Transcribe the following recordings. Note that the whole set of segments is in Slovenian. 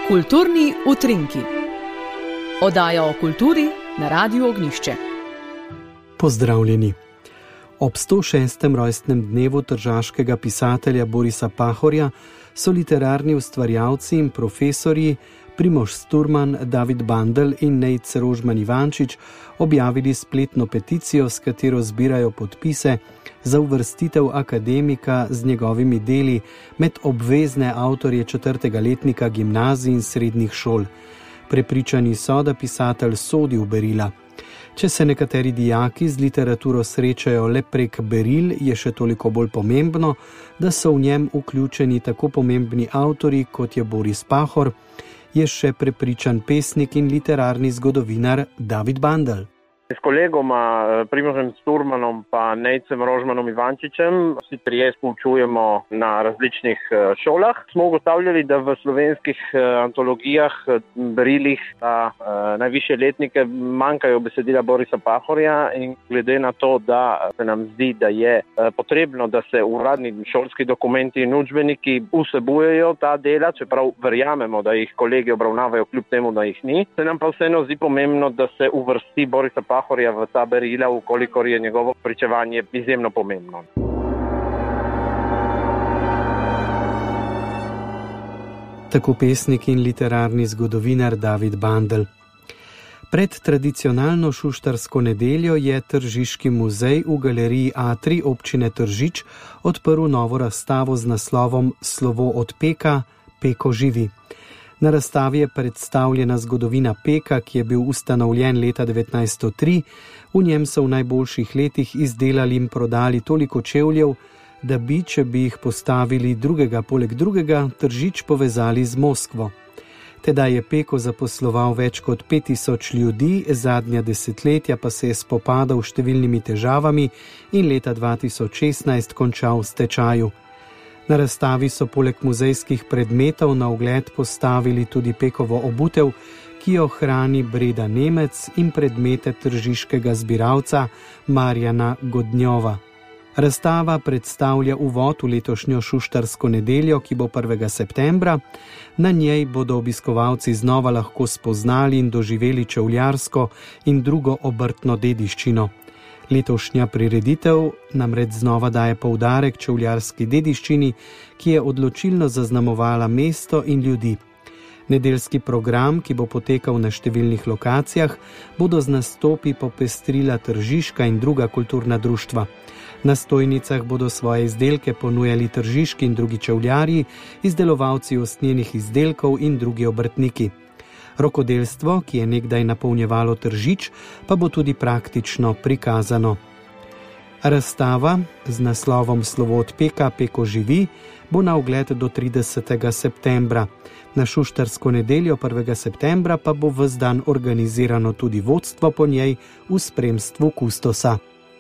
Kulturni utrinki. Oddaja o kulturi na Radiu Ognjišče. Pozdravljeni. Ob 106. rojstnem dnevu tržaškega pisatelja Borisa Pahorja so literarni ustvarjalci in profesorji Primož Sturman, David Bandelj in Nejc Rožman Ivančič objavili spletno peticijo, s katero zbirajo podpise za uvrstitev akademika z njegovimi deli med obvezne avtorje 4. letnika gimnazij in srednjih šol. Prepričani so, da pisatelj sodi v berila. Če se nekateri dijaki z literaturo srečajo le prek beril, je še toliko bolj pomembno, da so v njem vključeni tako pomembni avtorji, kot je Boris Pahor, je še prepričan pesnik in literarni zgodovinar David Bandelj. S kolegoma Primožem Sturmanom pa Nejcem Rožmanom Ivančičem vsi trije poučujemo na različnih šolah. Smo ugotavljali, da v slovenskih antologijah, berilih za najvišje letnike manjkajo besedila Borisa Pahorja in glede na to, da se nam zdi, da je potrebno, da se uradni šolski dokumenti in učbeniki vsebujejo ta dela, čeprav verjamemo, da jih kolegi obravnavajo kljub temu, da jih ni, se nam pa vseeno zdi pomembno, da se uvrsti Borisa Pahorja v ta berila, ukolikor je njegovo pričevanje izjemno pomembno. Tako pesnik in literarni zgodovinar David Bandelj. Pred tradicionalno šuštarsko nedeljo je Tržiški muzej v galeriji A3 občine Tržič odprl novo razstavo z naslovom Slovo od Peka, Peko živi. Na razstavi je predstavljena zgodovina Peka, ki je bil ustanovljen leta 1903. V njem so v najboljših letih izdelali in prodali toliko čevljev, da bi, če bi jih postavili drugega poleg drugega, Tržič povezali z Moskvo. Tedaj je Peko zaposloval več kot 5000 ljudi, zadnja desetletja pa se je spopadal s številnimi težavami in leta 2016 končal v stečaju. Na razstavi so poleg muzejskih predmetov na ogled postavili tudi Pekovo obutev, ki jo hrani Breda Nemec, in predmete tržiškega zbiralca Marjana Godnjova. Razstava predstavlja uvod v letošnjo šuštarsko nedeljo, ki bo 1. septembra. Na njej bodo obiskovalci znova lahko spoznali in doživeli čevljarsko in drugo obrtno dediščino. Letošnja prireditev namreč znova daje poudarek čevljarski dediščini, ki je odločilno zaznamovala mesto in ljudi. Nedeljski program, ki bo potekal na številnih lokacijah, bodo z nastopi popestrila tržiška in druga kulturna društva. Na stojnicah bodo svoje izdelke ponujali tržiški in drugi čevljarji, izdelovalci usnjenih izdelkov in drugi obrtniki. Rokodelstvo, ki je nekdaj napolnjevalo Tržič, pa bo tudi praktično prikazano. Razstava z naslovom Slovo od Peka, Peko živi bo na ogled do 30. septembra. Na šuštarsko nedeljo 1. septembra pa bo ves dan organizirano tudi vodstvo po njej v spremstvu kustosa.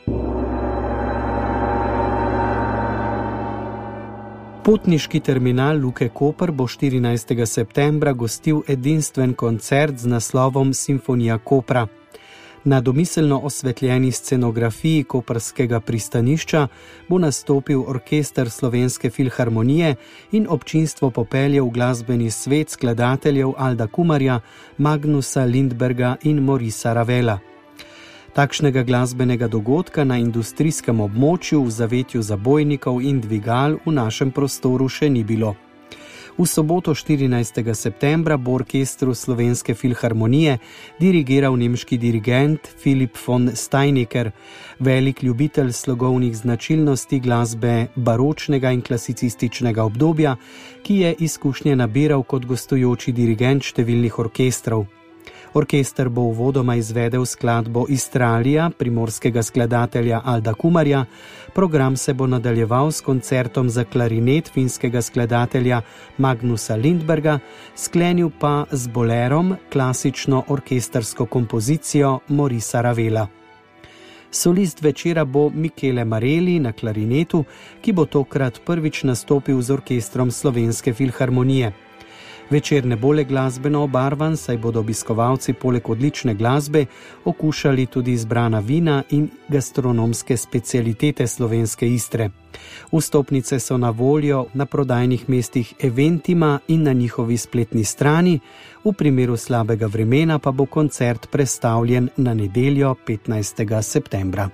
Potniški terminal Luke Koper bo 14. septembra gostil edinstven koncert z naslovom Simfonija Kopra. Na domiselno osvetljeni scenografiji koprskega pristanišča bo nastopil orkester Slovenske filharmonije in občinstvo popeljal v glasbeni svet skladateljev Alda Kumarja, Magnusa Lindberga in Morisa Ravela. Takšnega glasbenega dogodka na industrijskem območju v zavetju zabojnikov in dvigal v našem prostoru še ni bilo. V soboto 14. septembra bo orkestru Slovenske filharmonije dirigiral nemški dirigent Philipp von Steinecker, velik ljubitelj slogovnih značilnosti glasbe baročnega in klasicističnega obdobja, ki je izkušnje nabiral kot gostujoči dirigent številnih orkestrov. Orkester bo uvodoma izvedel skladbo Istralija primorskega skladatelja Alda Kumarja, program se bo nadaljeval s koncertom za klarinet finskega skladatelja Magnusa Lindberga, sklenil pa z bolerom, klasično orkestrsko kompozicijo Morisa Ravela. Solist večera bo Michele Marelli na klarinetu, ki bo tokrat prvič nastopil z orkestrom Slovenske filharmonije. Večer ne bo le glasbeno obarvan, saj bodo obiskovalci poleg odlične glasbe okušali tudi izbrana vina in gastronomske specialitete slovenske Istre. Vstopnice so na voljo na prodajnih mestih Eventima in na njihovi spletni strani. V primeru slabega vremena pa bo koncert prestavljen na nedeljo 15. septembra.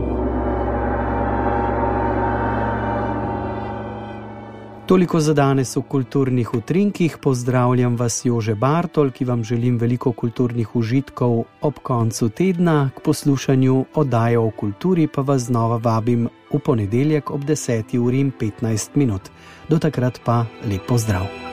Toliko za danes v kulturnih utrinkih. Pozdravljam vas Jože Bartol, ki vam želim veliko kulturnih užitkov ob koncu tedna. K poslušanju oddaje o kulturi pa vas znova vabim v ponedeljek ob 10:15. Do takrat pa lep pozdrav.